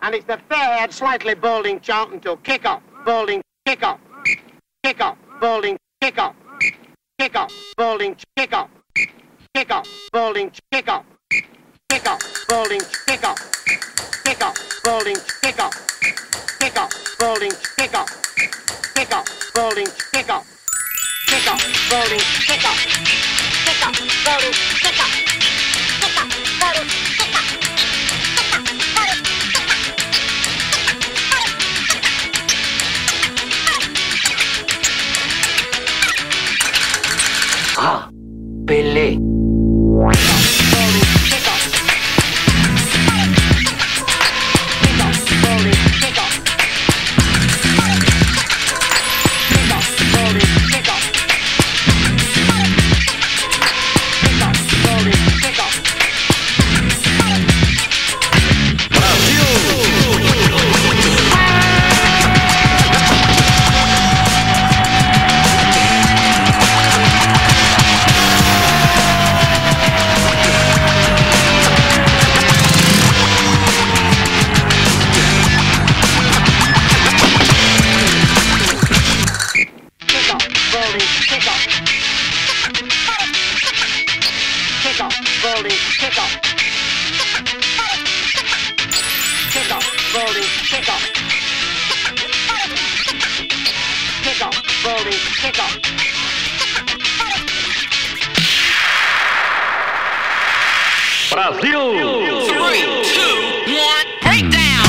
And it's the fair-haired, slightly balding chanting to kick off, balding, kick off, kick off, balding, kick off, kick off, balding, kick off, kick off, balding, kick off, kick off, balding, kick off, kick off, balding, kick off, kick off, balding, kick off, kick off, balding, kick off, kick off, balding, kick off, kick off, balding, kick off, kick off, balding, kick off. Ah, Pelé. Brasil! 3, 2, 1, breakdown!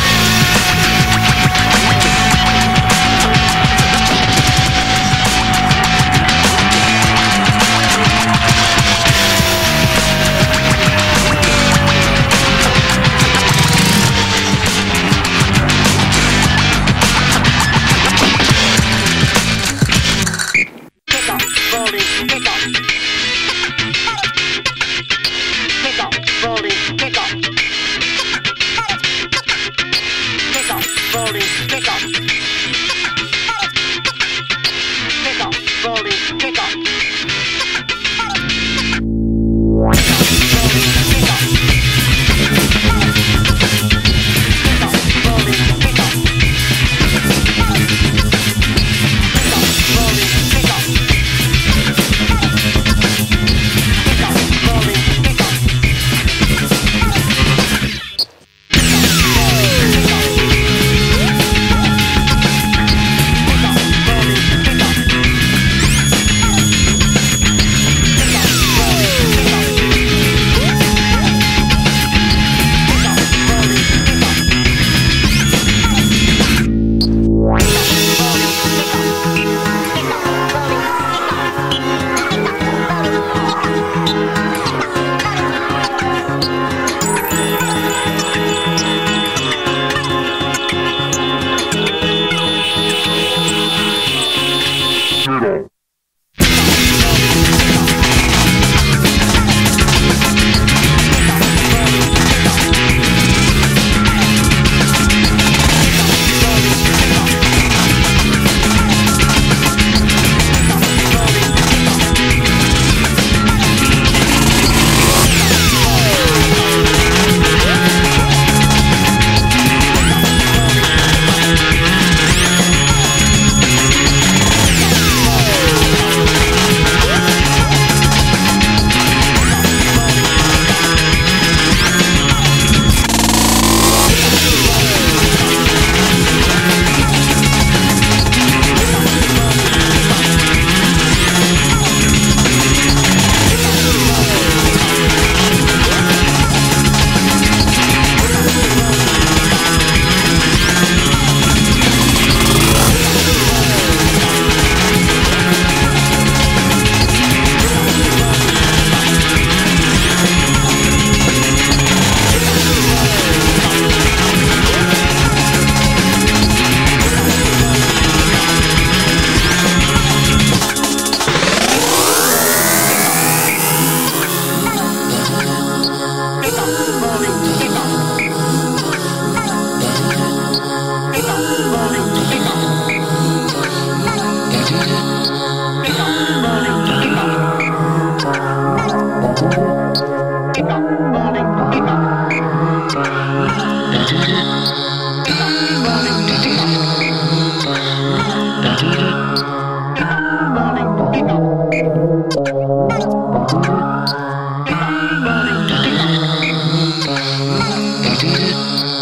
Kick off. Bowling. Kick off.